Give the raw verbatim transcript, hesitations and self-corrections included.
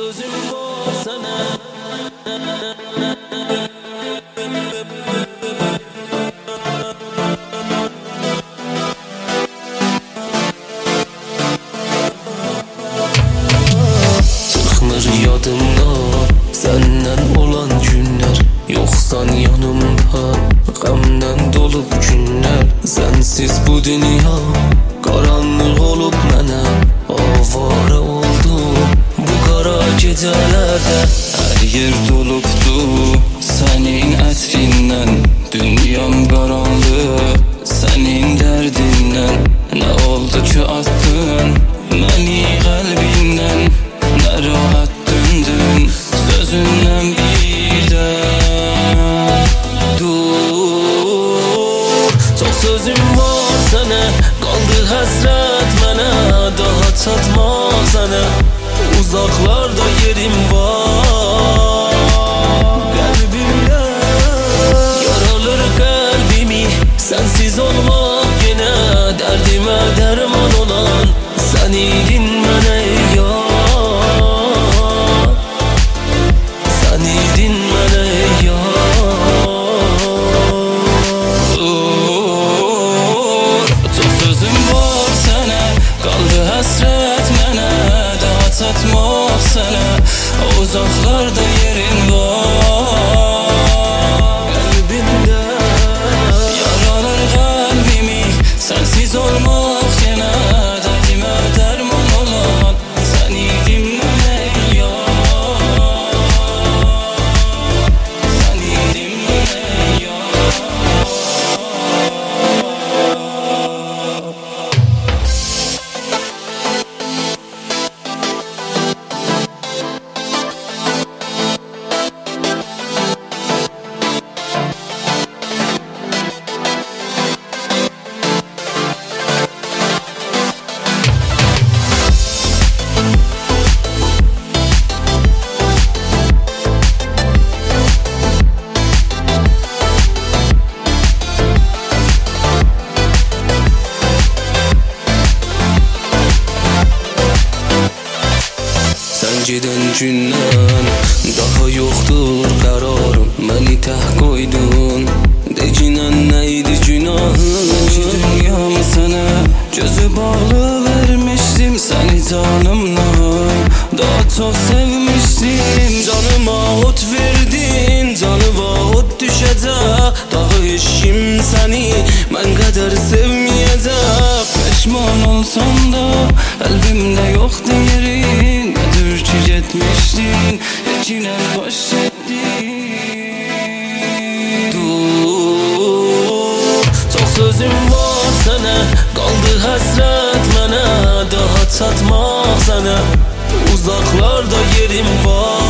sözüm var sana. Çıkmır yadımdan senden olan günler, yoksan yanımda gamden dolup günler. Sensiz bu dünya karanlık olup mənə avara oldu. Bu kara gecelerde her yer dolupdu senin ətrindən. Dünyam karanlık senin derdinden. Ne oldu ki attın beni kalbinden? Ne rahat döndün sözünden birden. Dur, çok sözüm var sana, kaldı hasret mənə. Daha çatmaq sana, uzaklarda yerim var. Kalbimde yaralır kalbimi, sensiz olmak yine derdime derman olan. Sen idin mənə yar, sen idin mənə yar. Dur, çok sözüm var sana, kaldı hasret mənə. Daha çatmaq sana, uzaklarda yerin var. Kalbimde yaralar kalbimi, sensiz olmak yine derdime derman olan. Sen idin mənə yar, sen idin mənə yar. Giden gündən daha yoktur kararım. Məni tək qoydun, decinən neydi günahın? İki dünyamı sana gözü bağlı vermiştim, seni canımla daha çok sevmiştim. Canıma ot verdin, canıma ot düşəcək. Daha heç kim seni mən qədər sevməyəcək. Peşman olsam da kalbimde yoktu yerin. Nedir ki gitmiştin, yakinen hoş ettin. Dur, çok sözüm var sana, kaldı hasret mənə. Daha çatmaq sana, uzaklarda yerim var.